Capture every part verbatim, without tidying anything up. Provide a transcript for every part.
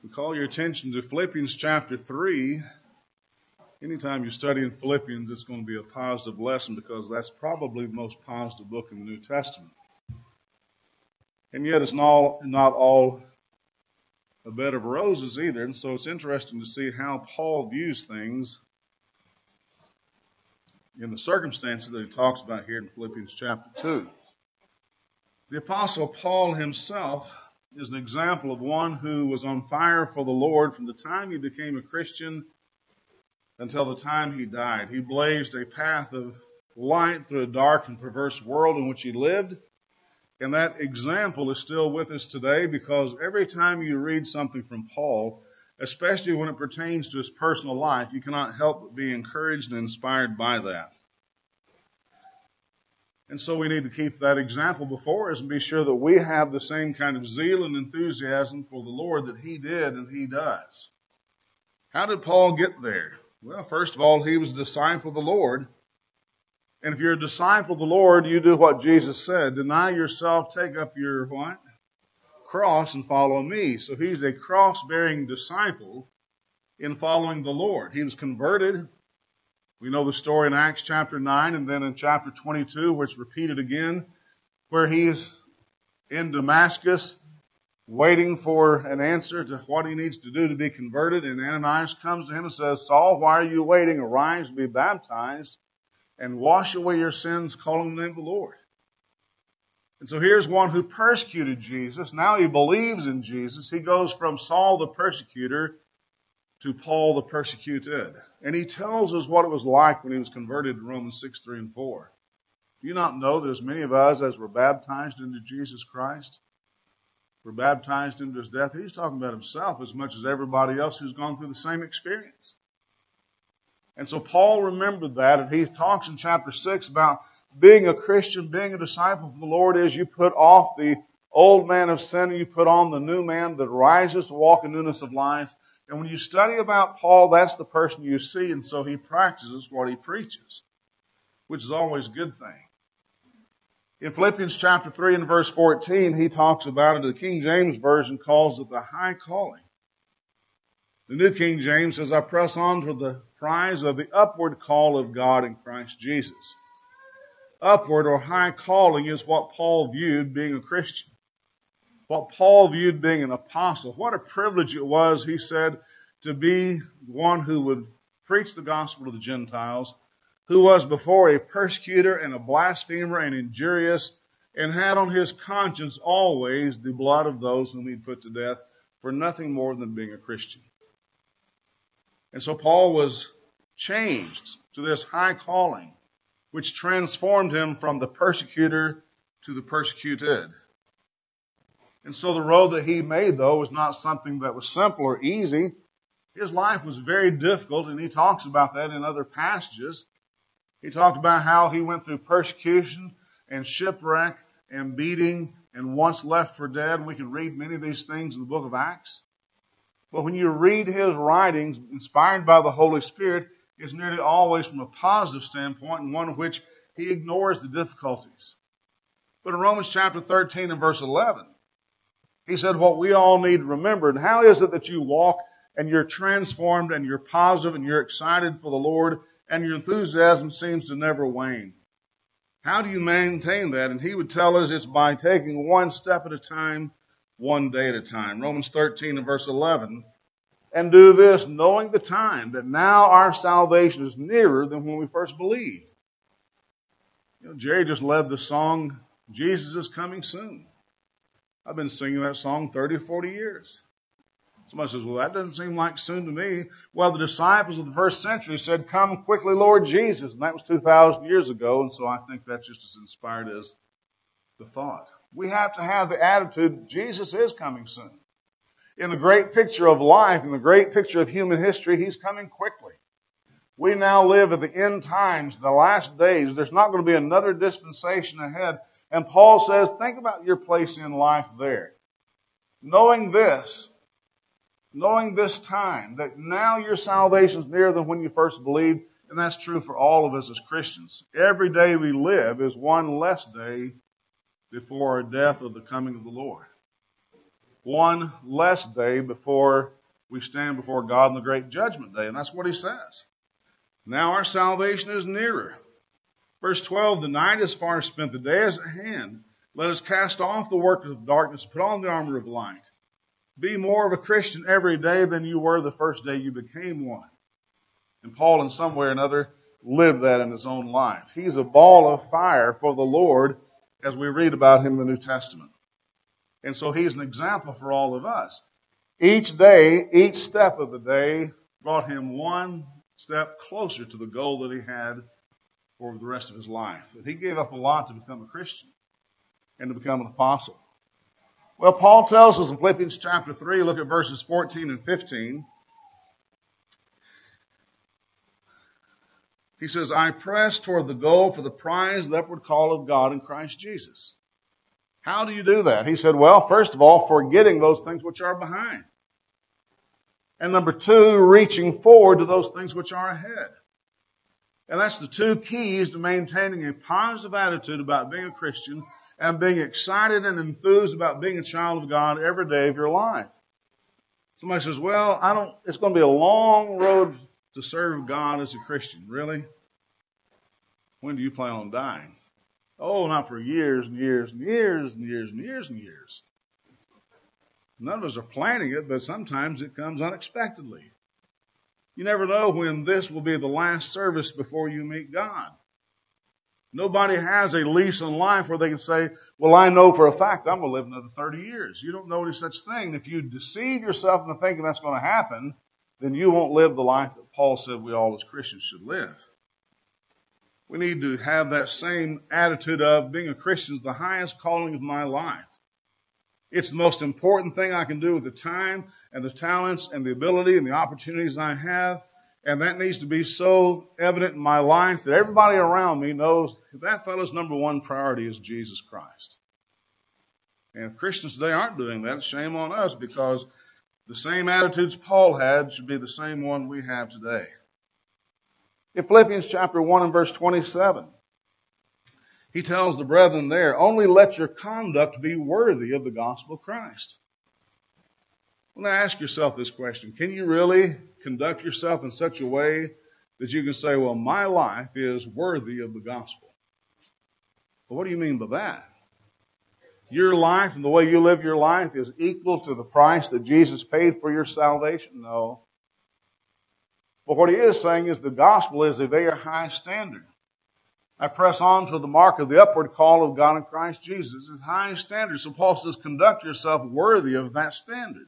We call your attention to Philippians chapter three. Anytime you study in Philippians, it's going to be a positive lesson because that's probably the most positive book in the New Testament. And yet it's not, not all a bed of roses either. And so it's interesting to see how Paul views things in the circumstances that he talks about here in Philippians chapter two. The Apostle Paul himself is an example of one who was on fire for the Lord from the time he became a Christian until the time he died. He blazed a path of light through a dark and perverse world in which he lived. And that example is still with us today because every time you read something from Paul, especially when it pertains to his personal life, you cannot help but be encouraged and inspired by that. And so we need to keep that example before us and be sure that we have the same kind of zeal and enthusiasm for the Lord that he did and he does. How did Paul get there? Well, first of all, he was a disciple of the Lord. And if you're a disciple of the Lord, you do what Jesus said. Deny yourself, take up your what? Cross and follow me. So he's a cross-bearing disciple in following the Lord. He was converted. We know the story in Acts chapter nine and then in chapter twenty-two, where it's repeated again, where he's in Damascus waiting for an answer to what he needs to do to be converted. And Ananias comes to him and says, Saul, why are you waiting? Arise and be baptized and wash away your sins, calling the name of the Lord. And so here's one who persecuted Jesus. Now he believes in Jesus. He goes from Saul the persecutor to Paul the persecuted. And he tells us what it was like when he was converted in Romans six, three, and four. Do you not know that as many of us as were baptized into Jesus Christ were baptized into his death? He's talking about himself as much as everybody else who's gone through the same experience. And so Paul remembered that, and he talks in chapter six about being a Christian, being a disciple of the Lord is you put off the old man of sin and you put on the new man that rises to walk in newness of life. And when you study about Paul, that's the person you see, and so he practices what he preaches, which is always a good thing. In Philippians chapter three and verse fourteen, he talks about it. The King James Version calls it the high calling. The New King James says, I press on to the prize of the upward call of God in Christ Jesus. Upward or high calling is what Paul viewed being a Christian. What Paul viewed being an apostle. What a privilege it was, he said, to be one who would preach the gospel to the Gentiles, who was before a persecutor and a blasphemer and injurious, and had on his conscience always the blood of those whom he'd put to death for nothing more than being a Christian. And so Paul was changed to this high calling, which transformed him from the persecutor to the persecuted. And so the road that he made, though, was not something that was simple or easy. His life was very difficult, and he talks about that in other passages. He talked about how he went through persecution and shipwreck and beating and once left for dead. And we can read many of these things in the book of Acts. But when you read his writings, inspired by the Holy Spirit, it's nearly always from a positive standpoint and one in which he ignores the difficulties. But in Romans chapter thirteen and verse eleven, he said what we all need to remember. And how is it that you walk and you're transformed and you're positive and you're excited for the Lord and your enthusiasm seems to never wane? How do you maintain that? And he would tell us it's by taking one step at a time, one day at a time. Romans thirteen and verse eleven. And do this knowing the time that now our salvation is nearer than when we first believed. You know, Jerry just led the song, Jesus is Coming Soon. I've been singing that song thirty or forty years. Somebody says, well, that doesn't seem like soon to me. Well, the disciples of the first century said, come quickly, Lord Jesus. And that was two thousand years ago. And so I think that's just as inspired as the thought. We have to have the attitude, Jesus is coming soon. In the great picture of life, in the great picture of human history, he's coming quickly. We now live at the end times, the last days. There's not going to be another dispensation ahead. And Paul says, think about your place in life there. Knowing this, knowing this time, that now your salvation is nearer than when you first believed, and that's true for all of us as Christians. Every day we live is one less day before our death or the coming of the Lord. one less day before we stand before God on the great judgment day. And that's what he says. Now our salvation is nearer. Verse twelve, the night is far spent, the day is at hand. Let us cast off the work of darkness, put on the armor of light. Be more of a Christian every day than you were the first day you became one. And Paul, in some way or another, lived that in his own life. He's a ball of fire for the Lord, as we read about him in the New Testament. And so he's an example for all of us. Each day, each step of the day brought him one step closer to the goal that he had for the rest of his life. And he gave up a lot to become a Christian and to become an apostle. Well, Paul tells us in Philippians chapter three, look at verses fourteen and fifteen. He says, I press toward the goal for the prize of the upward call of God in Christ Jesus. How do you do that? He said, well, first of all, forgetting those things which are behind. And number two, reaching forward to those things which are ahead. And that's the two keys to maintaining a positive attitude about being a Christian and being excited and enthused about being a child of God every day of your life. Somebody says, well, I don't, it's going to be a long road to serve God as a Christian. Really? When do you plan on dying? Oh, not for years and years and years and years and years and years. None of us are planning it, but sometimes it comes unexpectedly. You never know when this will be the last service before you meet God. Nobody has a lease on life where they can say, well, I know for a fact I'm going to live another thirty years. You don't know any such thing. If you deceive yourself into thinking that's going to happen, then you won't live the life that Paul said we all as Christians should live. We need to have that same attitude of being a Christian is the highest calling of my life. It's the most important thing I can do with the time and the talents and the ability and the opportunities I have. And that needs to be so evident in my life that everybody around me knows that fellow's number one priority is Jesus Christ. And if Christians today aren't doing that, shame on us, because the same attitudes Paul had should be the same one we have today. In Philippians chapter one and verse twenty-seven, he tells the brethren there, only let your conduct be worthy of the gospel of Christ. Well, now ask yourself this question. Can you really conduct yourself in such a way that you can say, well, my life is worthy of the gospel? Well, what do you mean by that? Your life and the way you live your life is equal to the price that Jesus paid for your salvation? No. But what he is saying is the gospel is a very high standard. I press on to the mark of the upward call of God in Christ Jesus. It's a high standard. So Paul says, conduct yourself worthy of that standard.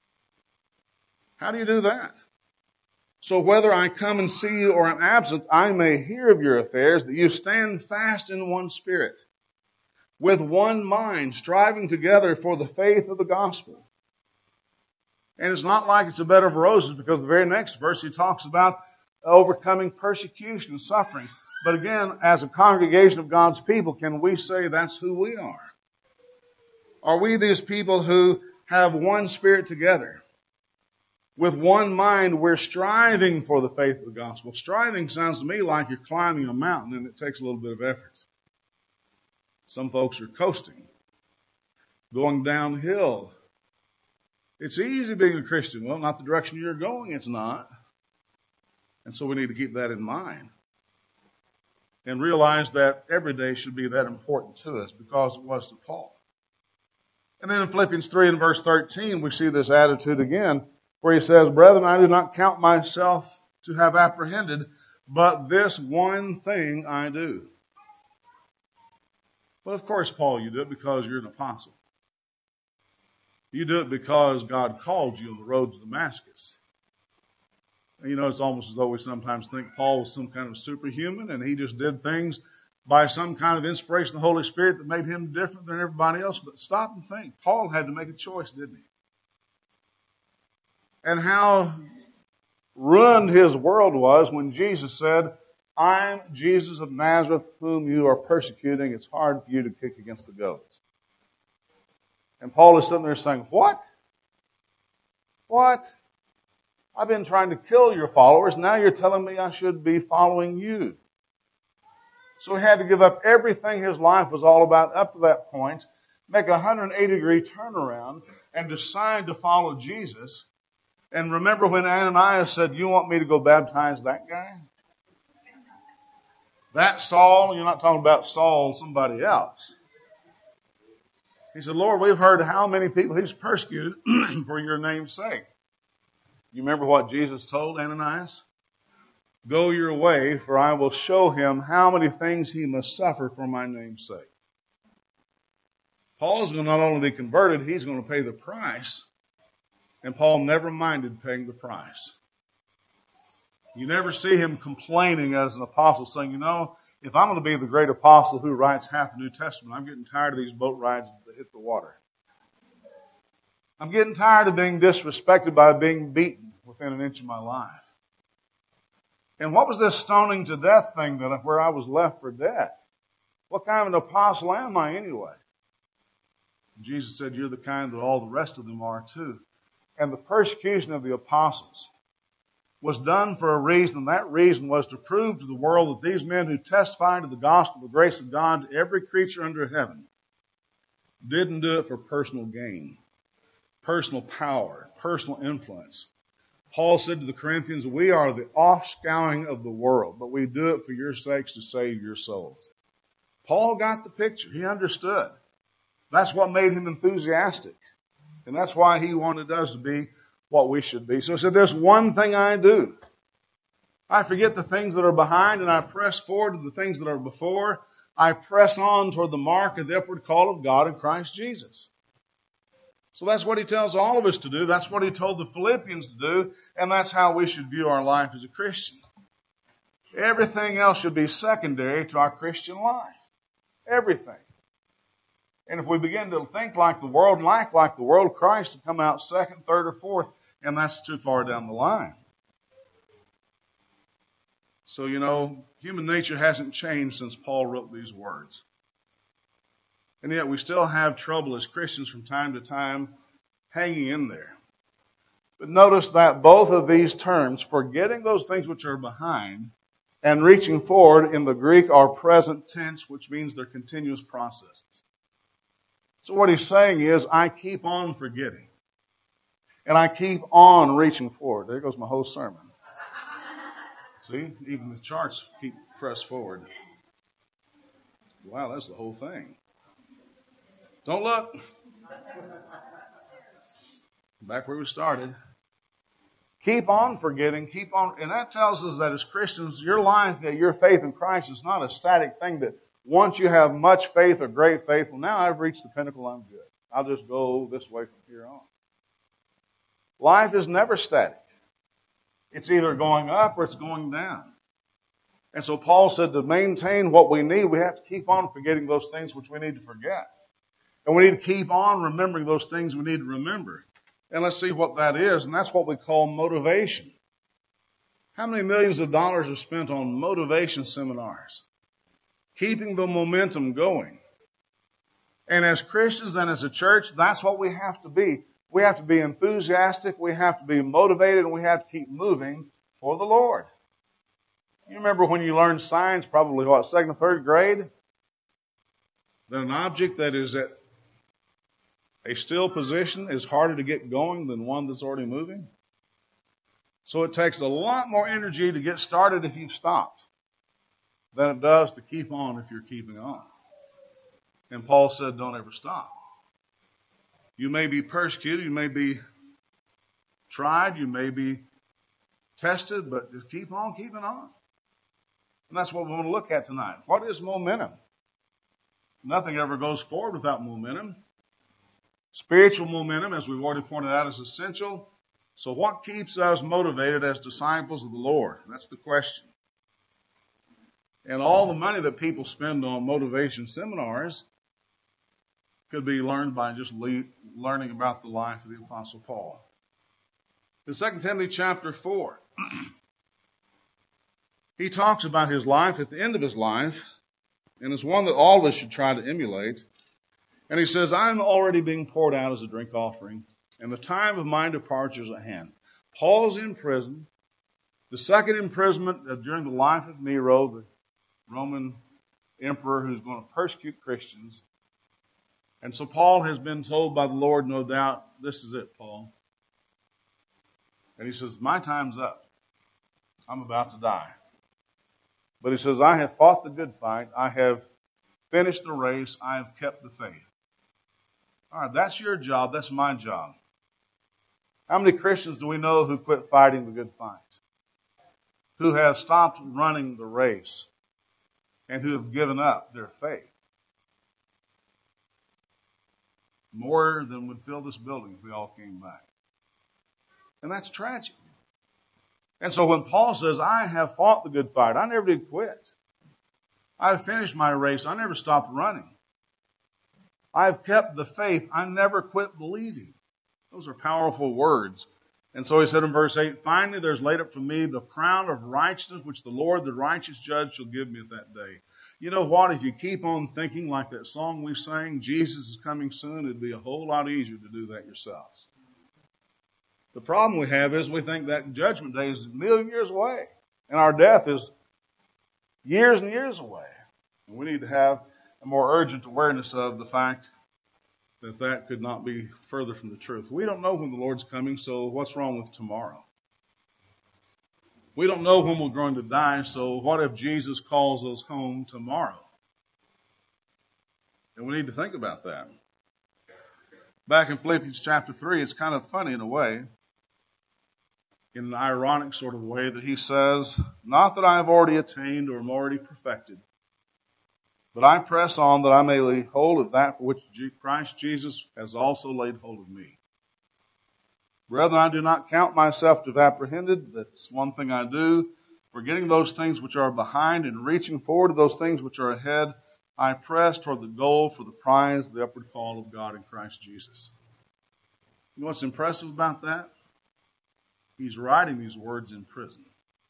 How do you do that? So whether I come and see you or am absent, I may hear of your affairs, that you stand fast in one spirit, with one mind, striving together for the faith of the gospel. And it's not like it's a bed of roses, because the very next verse he talks about overcoming persecution and suffering. But again, as a congregation of God's people, can we say that's who we are? Are we these people who have one spirit together? With one mind, we're striving for the faith of the gospel. Striving sounds to me like you're climbing a mountain and it takes a little bit of effort. Some folks are coasting, going downhill. It's easy being a Christian. Well, not the direction you're going, it's not. And so we need to keep that in mind. And realize that every day should be that important to us, because it was to Paul. And then in Philippians three and verse thirteen, we see this attitude again, where he says, brethren, I do not count myself to have apprehended, but this one thing I do. Well, of course, Paul, you do it because you're an apostle. You do it because God called you on the road to Damascus. You know, it's almost as though we sometimes think Paul was some kind of superhuman and he just did things by some kind of inspiration of the Holy Spirit that made him different than everybody else. But stop and think. Paul had to make a choice, didn't he? And how ruined his world was when Jesus said, I'm Jesus of Nazareth, whom you are persecuting. It's hard for you to kick against the goats. And Paul is sitting there saying, what? What? I've been trying to kill your followers. Now you're telling me I should be following you. So he had to give up everything his life was all about up to that point, make a one hundred eighty degree turnaround, and decide to follow Jesus. And remember when Ananias said, you want me to go baptize that guy? That Saul, you're not talking about Saul, somebody else. He said, Lord, we've heard how many people he's persecuted for your name's sake. You remember what Jesus told Ananias? Go your way, for I will show him how many things he must suffer for my name's sake. Paul's going to not only be converted, he's going to pay the price. And Paul never minded paying the price. You never see him complaining as an apostle, saying, you know, if I'm going to be the great apostle who writes half the New Testament, I'm getting tired of these boat rides that hit the water. I'm getting tired of being disrespected by being beaten within an inch of my life. And what was this stoning to death thing that where I was left for dead? What kind of an apostle am I anyway? Jesus said, you're the kind that all the rest of them are too. And the persecution of the apostles was done for a reason, and that reason was to prove to the world that these men who testified to the gospel of the grace of God to every creature under heaven didn't do it for personal gain, personal power, personal influence. Paul said to the Corinthians, we are the offscouring of the world, but we do it for your sakes to save your souls. Paul got the picture. He understood. That's what made him enthusiastic. And that's why he wanted us to be what we should be. So he said, there's one thing I do. I forget the things that are behind and I press forward to the things that are before. I press on toward the mark of the upward call of God in Christ Jesus. So that's what he tells all of us to do. That's what he told the Philippians to do. And that's how we should view our life as a Christian. Everything else should be secondary to our Christian life. Everything. And if we begin to think like the world and act like the world, Christ will come out second, third, or fourth. And that's too far down the line. So, you know, human nature hasn't changed since Paul wrote these words. And yet we still have trouble as Christians from time to time hanging in there. But notice that both of these terms, forgetting those things which are behind and reaching forward in the Greek are present tense, which means they're continuous processes. So what he's saying is, I keep on forgetting. And I keep on reaching forward. There goes my whole sermon. See, even the charts keep pressed forward. Wow, that's the whole thing. Don't look. Back where we started. Keep on forgetting. Keep on. And that tells us that as Christians, your life, your faith in Christ is not a static thing that once you have much faith or great faith, well, now I've reached the pinnacle, I'm good. I'll just go this way from here on. Life is never static. It's either going up or it's going down. And so Paul said to maintain what we need, we have to keep on forgetting those things which we need to forget. And we need to keep on remembering those things we need to remember. And let's see what that is. And that's what we call motivation. How many millions of dollars are spent on motivation seminars? Keeping the momentum going. And as Christians and as a church, that's what we have to be. We have to be enthusiastic, we have to be motivated, and we have to keep moving for the Lord. You remember when you learned science, probably what, second or third grade? That an object that is at a still position is harder to get going than one that's already moving. So it takes a lot more energy to get started if you've stopped than it does to keep on if you're keeping on. And Paul said, don't ever stop. You may be persecuted, you may be tried, you may be tested, but just keep on keeping on. And that's what we want to look at tonight. What is momentum? Nothing ever goes forward without momentum. Spiritual momentum, as we've already pointed out, is essential. So what keeps us motivated as disciples of the Lord? That's the question. And all the money that people spend on motivation seminars could be learned by just le- learning about the life of the Apostle Paul. In Second Timothy chapter four, he talks about his life at the end of his life, and it's one that all of us should try to emulate. And he says, I'm already being poured out as a drink offering, and the time of my departure is at hand. Paul's in prison. The second imprisonment during the life of Nero, the Roman emperor who's going to persecute Christians. And so Paul has been told by the Lord, no doubt, this is it, Paul. And he says, my time's up. I'm about to die. But he says, I have fought the good fight. I have finished the race. I have kept the faith. All right, that's your job. That's my job. How many Christians do we know who quit fighting the good fight? Who have stopped running the race and who have given up their faith? More than would fill this building if we all came back. And that's tragic. And so when Paul says, I have fought the good fight, I never did quit. I've finished my race. I never stopped running. I've kept the faith. I never quit believing. Those are powerful words. And so he said in verse eight, finally there's laid up for me the crown of righteousness, which the Lord, the righteous judge, shall give me at that day. You know what? If you keep on thinking like that song we sang, Jesus is coming soon, it'd be a whole lot easier to do that yourselves. The problem we have is we think that judgment day is a million years away. And our death is years and years away. And we need to have a more urgent awareness of the fact that that could not be further from the truth. We don't know when the Lord's coming, so what's wrong with tomorrow? We don't know when we're going to die, so what if Jesus calls us home tomorrow? And we need to think about that. Back in Philippians chapter three, it's kind of funny in a way, in an ironic sort of way, that he says, not that I have already attained or am already perfected, but I press on that I may lay hold of that for which Christ Jesus has also laid hold of me. Brethren, I do not count myself to have apprehended. That's one thing I do. Forgetting those things which are behind and reaching forward to those things which are ahead, I press toward the goal for the prize of the upward call of God in Christ Jesus. You know what's impressive about that? He's writing these words in prison.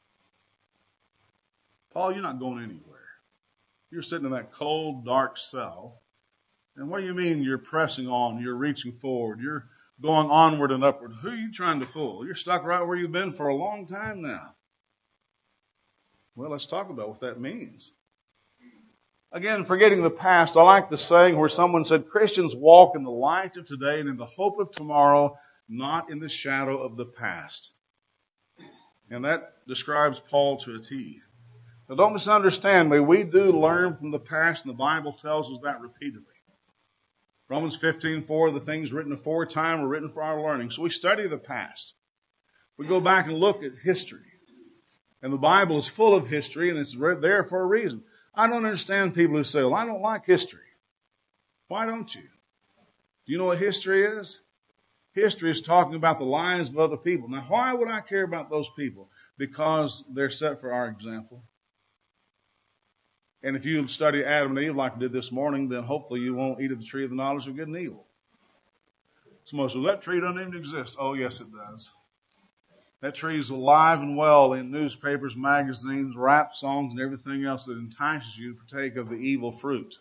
Paul, you're not going anywhere. You're sitting in that cold, dark cell. And what do you mean you're pressing on, you're reaching forward, you're going onward and upward? Who are you trying to fool? You're stuck right where you've been for a long time now. Well, let's talk about what that means. Again, forgetting the past, I like the saying where someone said, Christians walk in the light of today and in the hope of tomorrow, not in the shadow of the past. And that describes Paul to a T. Now don't misunderstand me. We do learn from the past, and the Bible tells us that repeatedly. Romans fifteen four, the things written aforetime were written for our learning. So we study the past. We go back and look at history. And the Bible is full of history, and it's there for a reason. I don't understand people who say, well, I don't like history. Why don't you? Do you know what history is? History is talking about the lives of other people. Now, why would I care about those people? Because they're set for our example. And if you study Adam and Eve like I did this morning, then hopefully you won't eat of the tree of the knowledge of good and evil. Somebody says, well, that tree doesn't even exist. Oh, yes, it does. That tree is alive and well in newspapers, magazines, rap songs, and everything else that entices you to partake of the evil fruit.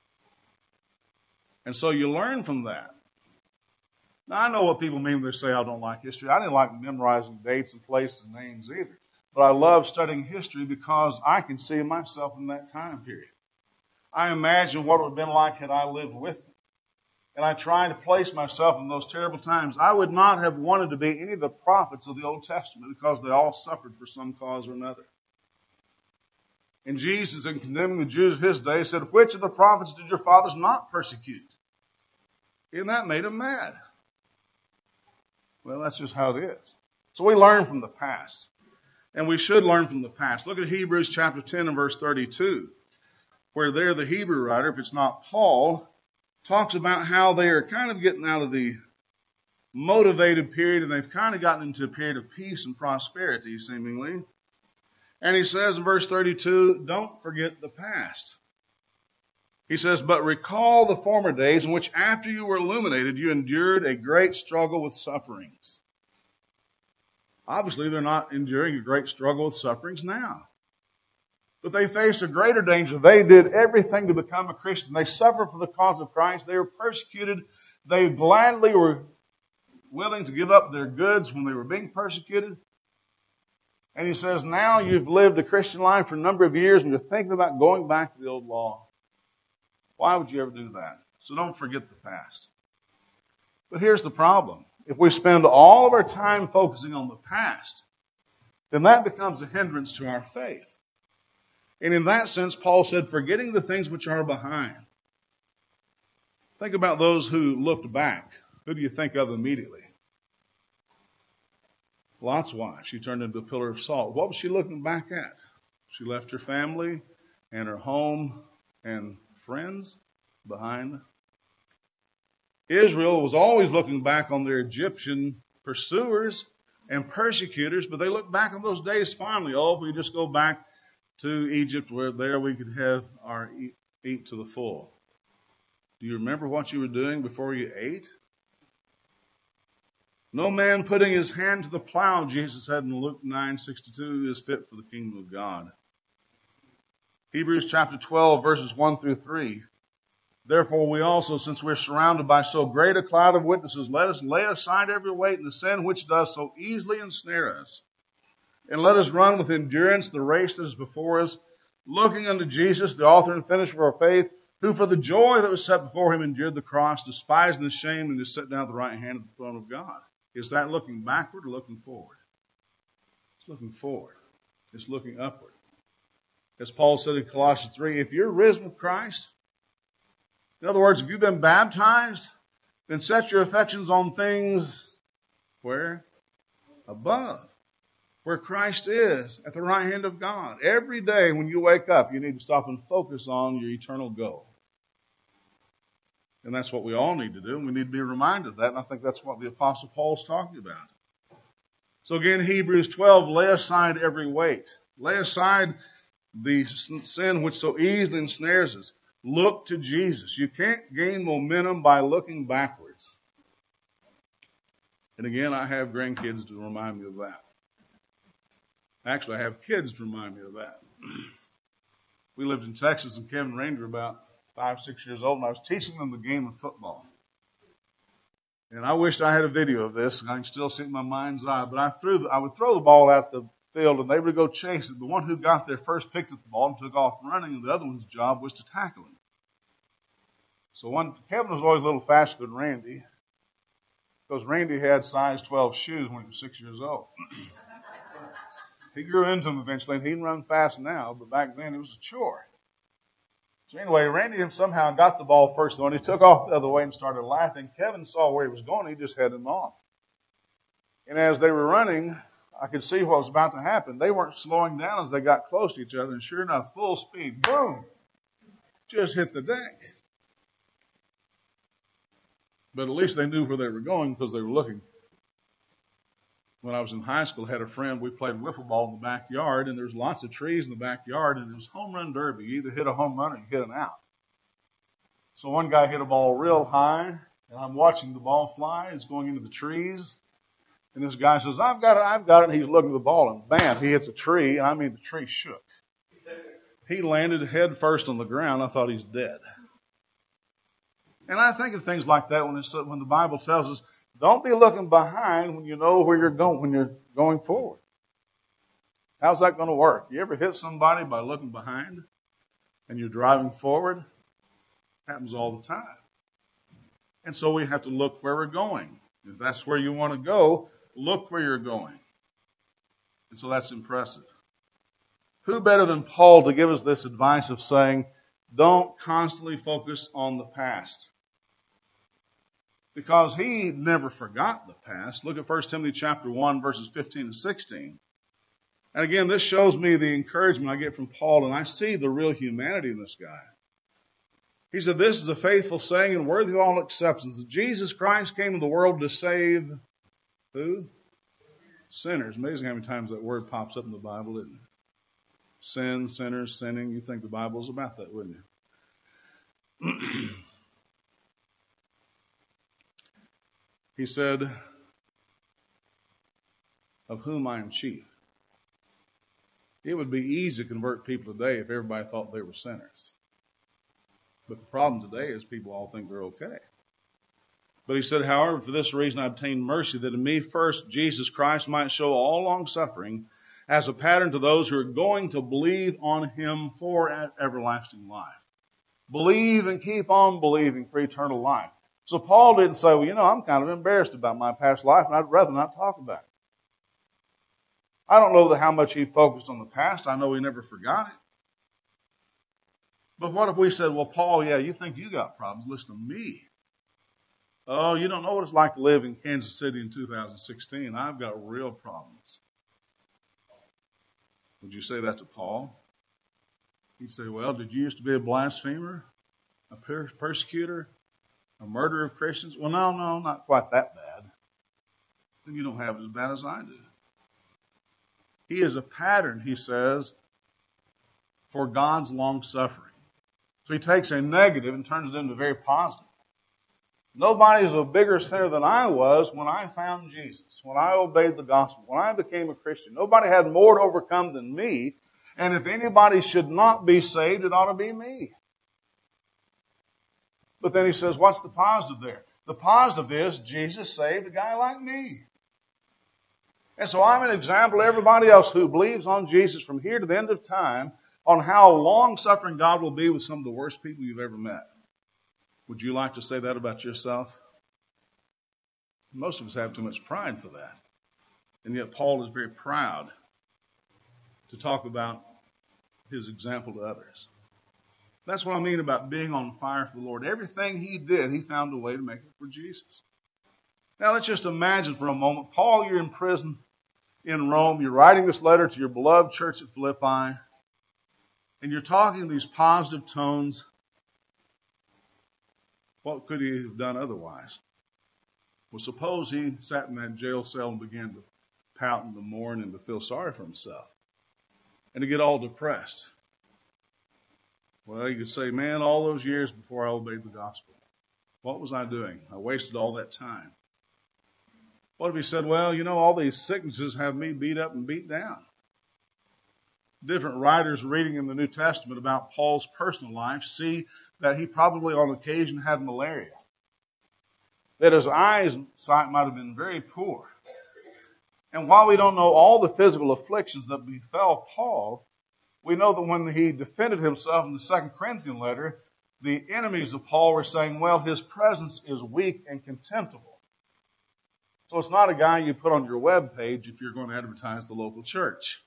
And so you learn from that. Now, I know what people mean when they say I don't like history. I didn't like memorizing dates and places and names either. But I love studying history because I can see myself in that time period. I imagine what it would have been like had I lived with them. And I try to place myself in those terrible times. I would not have wanted to be any of the prophets of the Old Testament because they all suffered for some cause or another. And Jesus, in condemning the Jews of his day, said, which of the prophets did your fathers not persecute? And that made him mad. Well, that's just how it is. So we learn from the past. And we should learn from the past. Look at Hebrews chapter ten and verse thirty-two, where there the Hebrew writer, if it's not Paul, talks about how they are kind of getting out of the motivated period and they've kind of gotten into a period of peace and prosperity, seemingly. And he says in verse thirty-two, don't forget the past. He says, but recall the former days in which after you were illuminated, you endured a great struggle with sufferings. Obviously, they're not enduring a great struggle with sufferings now. But they faced a greater danger. They did everything to become a Christian. They suffered for the cause of Christ. They were persecuted. They gladly were willing to give up their goods when they were being persecuted. And he says, now you've lived a Christian life for a number of years and you're thinking about going back to the old law. Why would you ever do that? So don't forget the past. But here's the problem. If we spend all of our time focusing on the past, then that becomes a hindrance to our faith. And in that sense, Paul said, forgetting the things which are behind. Think about those who looked back. Who do you think of immediately? Lot's wife. She turned into a pillar of salt. What was she looking back at? She left her family and her home and friends behind. Israel was always looking back on their Egyptian pursuers and persecutors, but they looked back on those days fondly. Oh, if we just go back to Egypt, where there we could have our eat, eat to the full. Do you remember what you were doing before you ate? No man putting his hand to the plow, Jesus said in Luke nine sixty-two, is fit for the kingdom of God. Hebrews chapter twelve, verses one through three. Therefore we also, since we're surrounded by so great a cloud of witnesses, let us lay aside every weight and the sin which does so easily ensnare us. And let us run with endurance the race that is before us, looking unto Jesus, the author and finisher of our faith, who for the joy that was set before him endured the cross, despising the shame, and is set down at the right hand of the throne of God. Is that looking backward or looking forward? It's looking forward. It's looking upward. As Paul said in Colossians three, if you're risen with Christ, in other words, if you've been baptized, then set your affections on things where? Above. Where Christ is, at the right hand of God. Every day when you wake up, you need to stop and focus on your eternal goal. And that's what we all need to do, and we need to be reminded of that, and I think that's what the Apostle Paul's talking about. So again, Hebrews twelve, lay aside every weight. Lay aside the sin which so easily ensnares us. Look to Jesus. You can't gain momentum by looking backwards. And again, I have grandkids to remind me of that. Actually, I have kids to remind me of that. We lived in Texas, and Kevin and Ranger were about five, six years old, and I was teaching them the game of football. And I wished I had a video of this, and I can still see it in my mind's eye. But I threw, the, I would throw the ball out the field, and they would go chase it. The one who got there first picked up the ball and took off running, and the other one's job was to tackle him. So one, Kevin was always a little faster than Randy, because Randy had size twelve shoes when he was six years old. He grew into them eventually, and he can run fast now, but back then it was a chore. So anyway, Randy somehow got the ball first, and he took off the other way and started laughing. Kevin saw where he was going, he just headed him off. And as they were running, I could see what was about to happen. They weren't slowing down as they got close to each other, and sure enough, full speed, boom, just hit the deck. But at least they knew where they were going because they were looking. When I was in high school, I had a friend, we played wiffle ball in the backyard, and there's lots of trees in the backyard, and it was home run derby. You either hit a home run or you hit an out. So one guy hit a ball real high, and I'm watching the ball fly. It's going into the trees. And this guy says, I've got it, I've got it. And he's looking at the ball, and bam, he hits a tree, and I mean the tree shook. He landed head first on the ground. I thought he's dead. And I think of things like that when, it's, when the Bible tells us, don't be looking behind when you know where you're going, when you're going forward. How's that going to work? You ever hit somebody by looking behind and you're driving forward? It happens all the time. And so we have to look where we're going. If that's where you want to go, look where you're going. And so that's impressive. Who better than Paul to give us this advice of saying, don't constantly focus on the past. Because he never forgot the past. Look at First Timothy chapter one, verses fifteen and sixteen. And again, this shows me the encouragement I get from Paul, and I see the real humanity in this guy. He said, this is a faithful saying and worthy of all acceptance, that Jesus Christ came to the world to save who? Sinners. Amazing how many times that word pops up in the Bible, isn't it? Sin, sinners, sinning. You'd think the Bible's about that, wouldn't you? He said, of whom I am chief. It would be easy to convert people today if everybody thought they were sinners. But the problem today is people all think they're okay. But he said, however, for this reason I obtained mercy, that in me first Jesus Christ might show all long suffering as a pattern to those who are going to believe on him for everlasting life. Believe and keep on believing for eternal life. So Paul didn't say, well, you know, I'm kind of embarrassed about my past life and I'd rather not talk about it. I don't know how much he focused on the past. I know he never forgot it. But what if we said, well, Paul, yeah, you think you got problems. Listen to me. Oh, you don't know what it's like to live in Kansas City in two thousand sixteen. I've got real problems. Would you say that to Paul? He'd say, well, did you used to be a blasphemer, a per- persecutor, a murderer of Christians? Well, no, no, not quite that bad. Then you don't have it as bad as I do. He is a pattern, he says, for God's long suffering. So he takes a negative and turns it into very positive. Nobody's a bigger sinner than I was when I found Jesus, when I obeyed the gospel, when I became a Christian. Nobody had more to overcome than me. And if anybody should not be saved, it ought to be me. But then he says, what's the positive there? The positive is Jesus saved a guy like me. And so I'm an example to everybody else who believes on Jesus from here to the end of time on how long-suffering God will be with some of the worst people you've ever met. Would you like to say that about yourself? Most of us have too much pride for that. And yet Paul is very proud to talk about his example to others. That's what I mean about being on fire for the Lord. Everything he did, he found a way to make it for Jesus. Now let's just imagine for a moment, Paul, you're in prison in Rome. You're writing this letter to your beloved church at Philippi. And you're talking in these positive tones. What could he have done otherwise? Well, suppose he sat in that jail cell and began to pout and to mourn and to feel sorry for himself. And to get all depressed. Well, you could say, man, all those years before I obeyed the gospel, what was I doing? I wasted all that time. What if he said, well, you know, all these sicknesses have me beat up and beat down? Different writers reading in the New Testament about Paul's personal life see that he probably on occasion had malaria. That his eyesight might have been very poor. And while we don't know all the physical afflictions that befell Paul, we know that when he defended himself in the Second Corinthians letter, the enemies of Paul were saying, well, his presence is weak and contemptible. So it's not a guy you put on your web page if you're going to advertise the local church.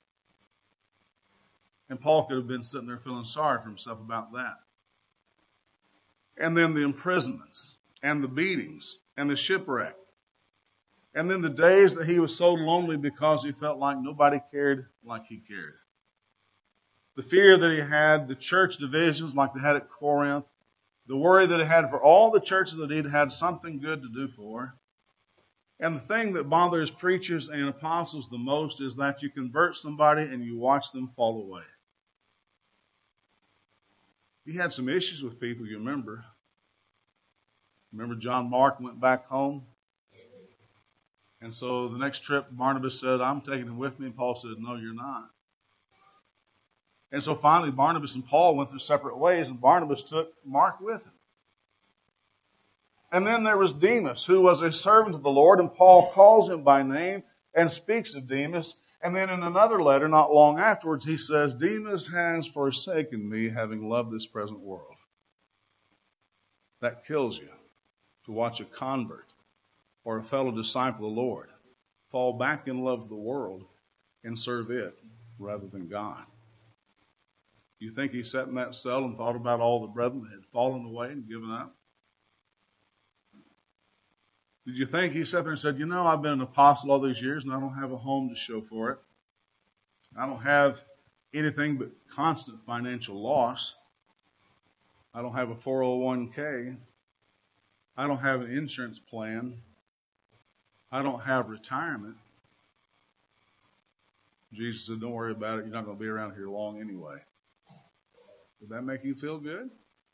And Paul could have been sitting there feeling sorry for himself about that. And then the imprisonments and the beatings and the shipwreck. And then the days that he was so lonely because he felt like nobody cared like he cared. The fear that he had, the church divisions like they had at Corinth, the worry that he had for all the churches that he'd had something good to do for. And the thing that bothers preachers and apostles the most is that you convert somebody and you watch them fall away. He had some issues with people, you remember. Remember John Mark went back home? And so the next trip, Barnabas said, I'm taking him with me. And Paul said, no, you're not. And so finally, Barnabas and Paul went their separate ways, and Barnabas took Mark with him. And then there was Demas, who was a servant of the Lord, and Paul calls him by name and speaks of Demas. And then in another letter, not long afterwards, he says, Demas has forsaken me, having loved this present world. That kills you, to watch a convert or a fellow disciple of the Lord fall back in love with the world and serve it rather than God. You think he sat in that cell and thought about all the brethren that had fallen away and given up? Did you think he sat there and said, you know, I've been an apostle all these years and I don't have a home to show for it. I don't have anything but constant financial loss. I don't have a four oh one k. I don't have an insurance plan. I don't have retirement. Jesus said, don't worry about it. You're not going to be around here long anyway. Would that make you feel good?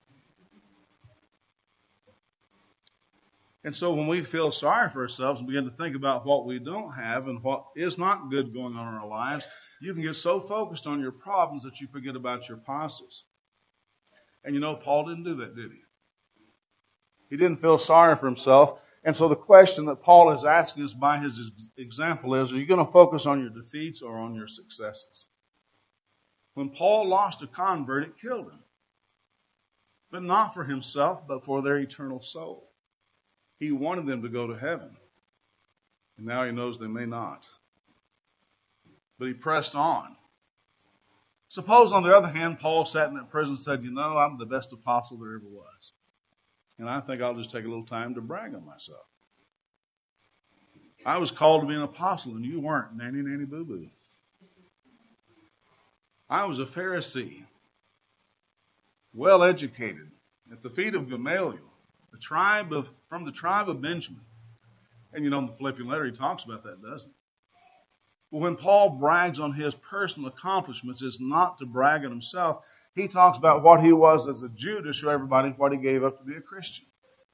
And so when we feel sorry for ourselves and begin to think about what we don't have and what is not good going on in our lives, you can get so focused on your problems that you forget about your apostles. And you know, Paul didn't do that, did he? He didn't feel sorry for himself. And so the question that Paul is asking us by his example is, are you going to focus on your defeats or on your successes? When Paul lost a convert, it killed him. but not for himself, but for their eternal soul. He wanted them to go to heaven, and now he knows they may not. But he pressed on. Suppose, on the other hand, Paul sat in that prison and said, you know, I'm the best apostle there ever was. And I think I'll just take a little time to brag on myself. I was called to be an apostle, and you weren't. Nanny, nanny, boo-boo. I was a Pharisee, well educated, at the feet of Gamaliel, the tribe of from the tribe of Benjamin. And you know, in the Philippian letter, he talks about that, doesn't he? But when Paul brags on his personal accomplishments, it's not to brag on himself. He talks about what he was as a Jew to show everybody what he gave up to be a Christian.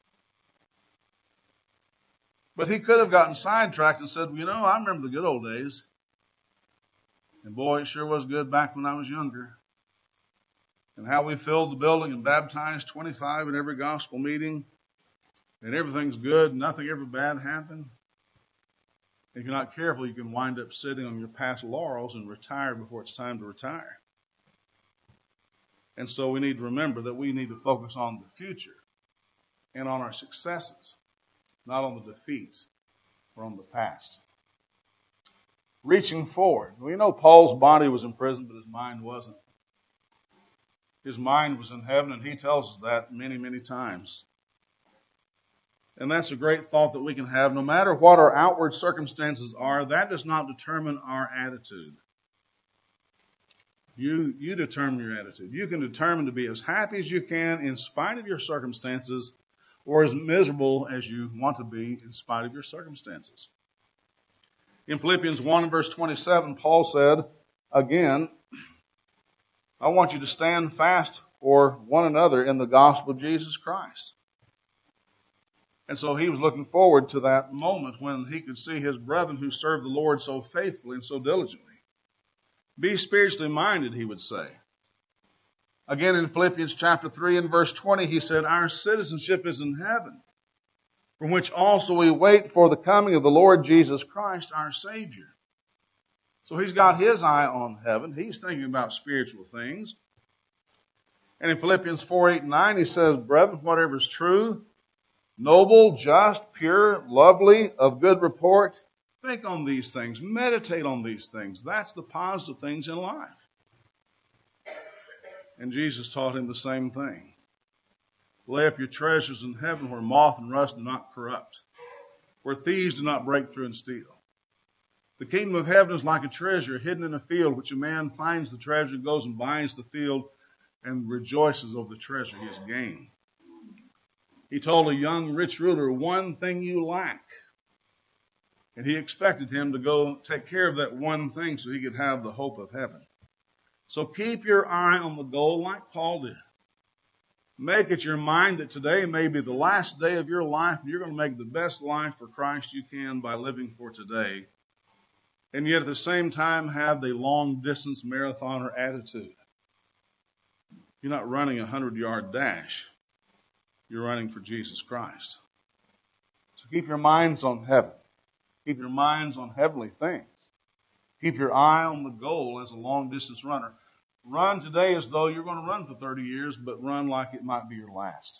But he could have gotten sidetracked and said, well, you know, I remember the good old days. And boy, it sure was good back when I was younger. And how we filled the building and baptized twenty-five at every gospel meeting. And everything's good. Nothing ever bad happened. If you're not careful, you can wind up sitting on your past laurels and retire before it's time to retire. And so we need to remember that we need to focus on the future and on our successes, not on the defeats or on the past. Reaching forward. We know Paul's body was in prison, but his mind wasn't. His mind was in heaven, and he tells us that many, many times. And that's a great thought that we can have. No matter what our outward circumstances are, that does not determine our attitude. You, you determine your attitude. You can determine to be as happy as you can in spite of your circumstances, or as miserable as you want to be in spite of your circumstances. In Philippians one and verse twenty-seven, Paul said, again, I want you to stand fast for one another in the gospel of Jesus Christ. And so he was looking forward to that moment when he could see his brethren who served the Lord so faithfully and so diligently. Be spiritually minded, he would say. Again, in Philippians chapter three and verse twenty, he said, our citizenship is in heaven, from which also we wait for the coming of the Lord Jesus Christ, our Savior. So he's got his eye on heaven. He's thinking about spiritual things. And in Philippians four, eight, and nine, he says, brethren, whatever is true, noble, just, pure, lovely, of good report, think on these things. Meditate on these things. That's the positive things in life. And Jesus taught him the same thing. Lay up your treasures in heaven where moth and rust do not corrupt, where thieves do not break through and steal. The kingdom of heaven is like a treasure hidden in a field, which a man finds the treasure, goes and binds the field, and rejoices over the treasure he has gained. He told a young rich ruler, one thing you lack. And he expected him to go take care of that one thing so he could have the hope of heaven. So keep your eye on the goal like Paul did. Make it your mind that today may be the last day of your life, and you're going to make the best life for Christ you can by living for today. And yet at the same time have the long-distance marathoner attitude. You're not running a hundred-yard dash. You're running for Jesus Christ. So keep your minds on heaven. Keep your minds on heavenly things. Keep your eye on the goal as a long-distance runner. Run today as though you're going to run for thirty years, but run like it might be your last.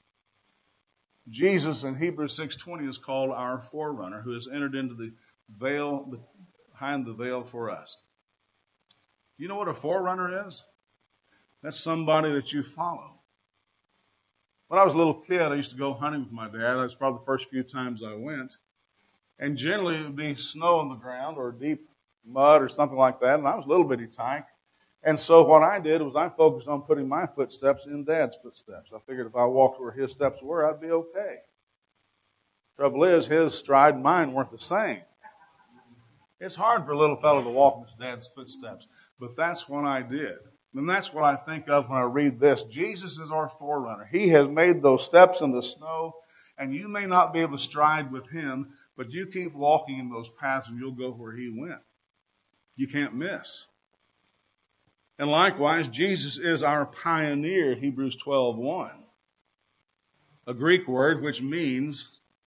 Jesus in Hebrews six twenty is called our forerunner, who has entered into the veil, behind the veil for us. You know what a forerunner is? That's somebody that you follow. When I was a little kid, I used to go hunting with my dad. That's probably the first few times I went. And generally it would be snow on the ground or deep mud or something like that. And I was a little bitty tyke. And so what I did was I focused on putting my footsteps in Dad's footsteps. I figured if I walked where his steps were, I'd be okay. Trouble is, his stride and mine weren't the same. It's hard for a little fellow to walk in his dad's footsteps. But that's what I did. And that's what I think of when I read this. Jesus is our forerunner. He has made those steps in the snow, and you may not be able to stride with him, but you keep walking in those paths and you'll go where he went. You can't miss. And likewise, Jesus is our pioneer, Hebrews twelve one. A Greek word which means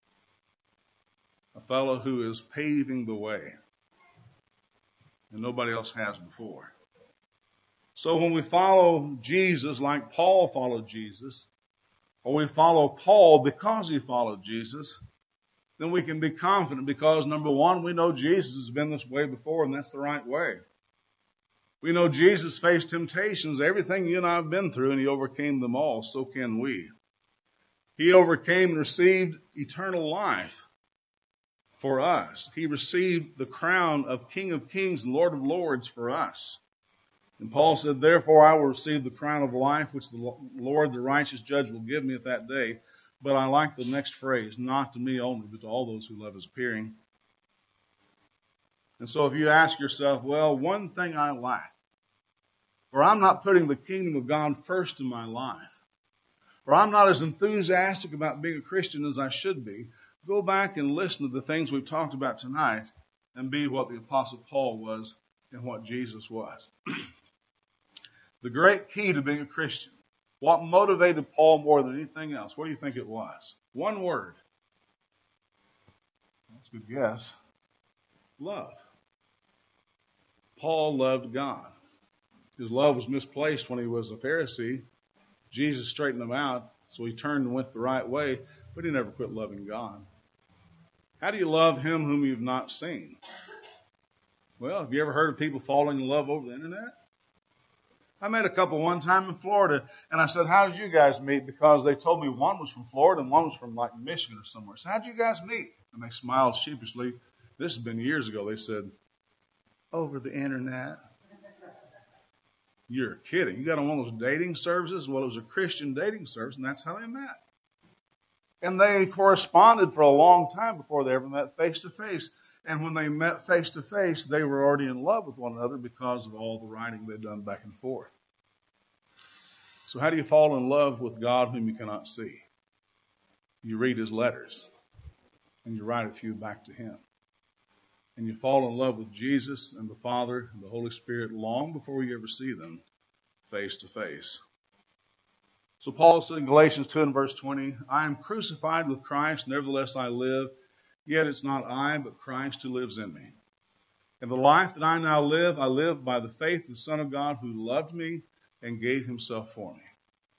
a fellow who is paving the way. And nobody else has before. So when we follow Jesus like Paul followed Jesus, or we follow Paul because he followed Jesus, then we can be confident because, number one, we know Jesus has been this way before, and that's the right way. We know Jesus faced temptations, everything you and I have been through, and he overcame them all. So can we. He overcame and received eternal life for us. He received the crown of King of Kings and Lord of Lords for us. And Paul said, therefore I will receive the crown of life, which the Lord, the righteous judge, will give me at that day. But I like the next phrase, not to me only, but to all those who love his appearing. And so if you ask yourself, well, one thing I lack, or I'm not putting the kingdom of God first in my life, or I'm not as enthusiastic about being a Christian as I should be, go back and listen to the things we've talked about tonight and be what the Apostle Paul was and what Jesus was. The great key to being a Christian, what motivated Paul more than anything else? What do you think it was? One word. That's a good guess. Love. Paul loved God. His love was misplaced when he was a Pharisee. Jesus straightened him out, so he turned and went the right way, but he never quit loving God. How do you love him whom you've not seen? Well, have you ever heard of people falling in love over the internet? I met a couple one time in Florida, and I said, how did you guys meet? Because they told me one was from Florida and one was from like Michigan or somewhere. So how did you guys meet? And they smiled sheepishly. This has been years ago. They said, over the internet. You're kidding. You got on one of those dating services? Well, it was a Christian dating service, and that's how they met. And they corresponded for a long time before they ever met face to face. And when they met face to face, they were already in love with one another because of all the writing they'd done back and forth. So how do you fall in love with God whom you cannot see? You read his letters, and you write a few back to him. And you fall in love with Jesus and the Father and the Holy Spirit long before you ever see them face to face. So Paul said in Galatians two and verse twenty, I am crucified with Christ, nevertheless I live, yet it's not I, but Christ who lives in me. And the life that I now live, I live by the faith of the Son of God who loved me and gave himself for me.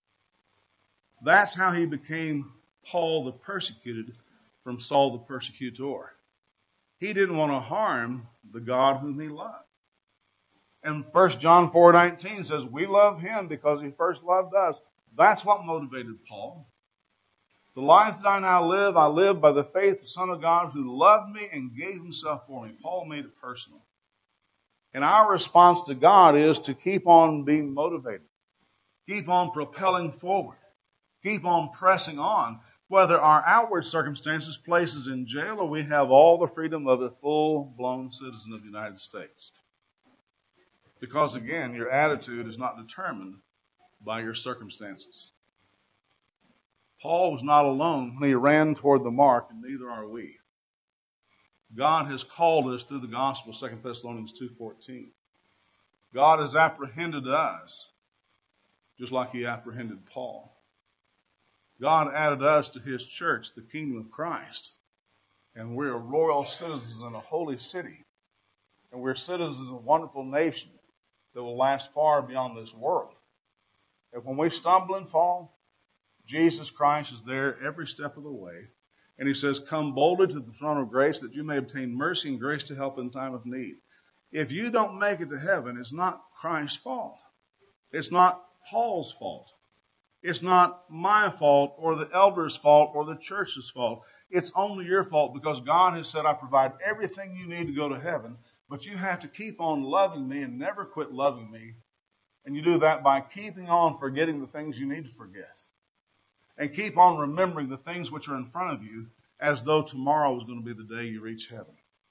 That's how he became Paul the persecuted from Saul the persecutor. He didn't want to harm the God whom he loved. And First John four nineteen says, we love him because he first loved us. That's what motivated Paul. The life that I now live, I live by the faith of the Son of God who loved me and gave himself for me. Paul made it personal. And our response to God is to keep on being motivated. Keep on propelling forward. Keep on pressing on. Whether our outward circumstances place us in jail or we have all the freedom of a full-blown citizen of the United States. Because again, your attitude is not determined by your circumstances. Paul was not alone when he ran toward the mark, and neither are we. God has called us through the gospel, Second Thessalonians two fourteen. God has apprehended us, just like he apprehended Paul. God added us to his church, the kingdom of Christ. And we're royal citizens in a holy city. And we're citizens of a wonderful nation that will last far beyond this world. And when we stumble and fall, Jesus Christ is there every step of the way. And he says, come boldly to the throne of grace that you may obtain mercy and grace to help in time of need. If you don't make it to heaven, it's not Christ's fault. It's not Paul's fault. It's not my fault or the elders' fault or the church's fault. It's only your fault because God has said, I provide everything you need to go to heaven, but you have to keep on loving me and never quit loving me. And you do that by keeping on forgetting the things you need to forget. And keep on remembering the things which are in front of you as though tomorrow was going to be the day you reach heaven.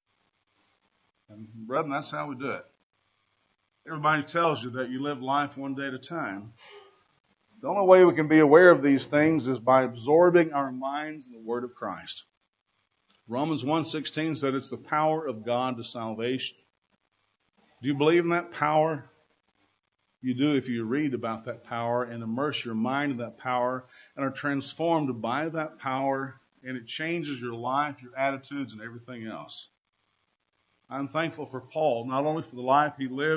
And brethren, that's how we do it. Everybody tells you that you live life one day at a time. The only way we can be aware of these things is by absorbing our minds in the Word of Christ. Romans one sixteen said it's the power of God to salvation. Do you believe in that power? You do if you read about that power and immerse your mind in that power and are transformed by that power, and it changes your life, your attitudes, and everything else. I'm thankful for Paul, not only for the life he lived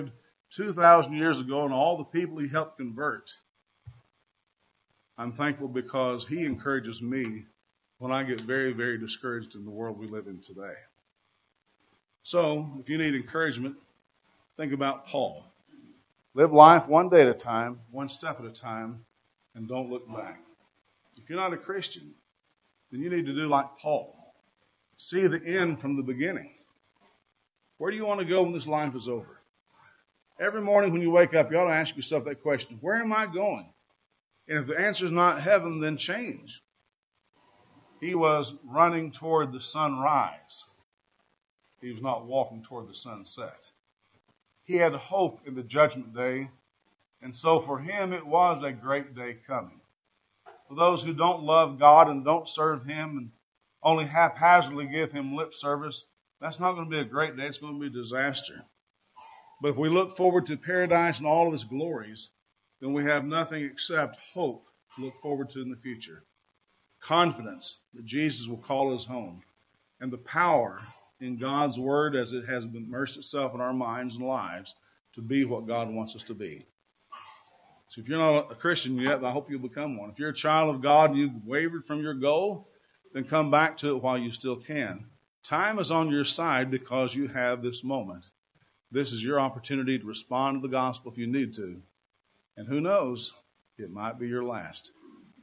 two thousand years ago and all the people he helped convert. I'm thankful because he encourages me when I get very, very discouraged in the world we live in today. So, if you need encouragement, think about Paul. Live life one day at a time, one step at a time, and don't look back. If you're not a Christian, then you need to do like Paul. See the end from the beginning. Where do you want to go when this life is over? Every morning when you wake up, you ought to ask yourself that question, where am I going? And if the answer is not heaven, then change. He was running toward the sunrise. He was not walking toward the sunset. He had hope in the judgment day, and so for him it was a great day coming. For those who don't love God and don't serve him and only haphazardly give him lip service, that's not going to be a great day. It's going to be a disaster. But if we look forward to paradise and all of its glories, then we have nothing except hope to look forward to in the future. Confidence that Jesus will call us home. And the power in God's Word as it has immersed itself in our minds and lives to be what God wants us to be. So if you're not a Christian yet, I hope you'll become one. If you're a child of God and you've wavered from your goal, then come back to it while you still can. Time is on your side because you have this moment. This is your opportunity to respond to the gospel if you need to. And who knows, it might be your last.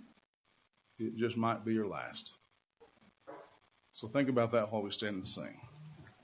It just might be your last. So think about that while we stand and sing.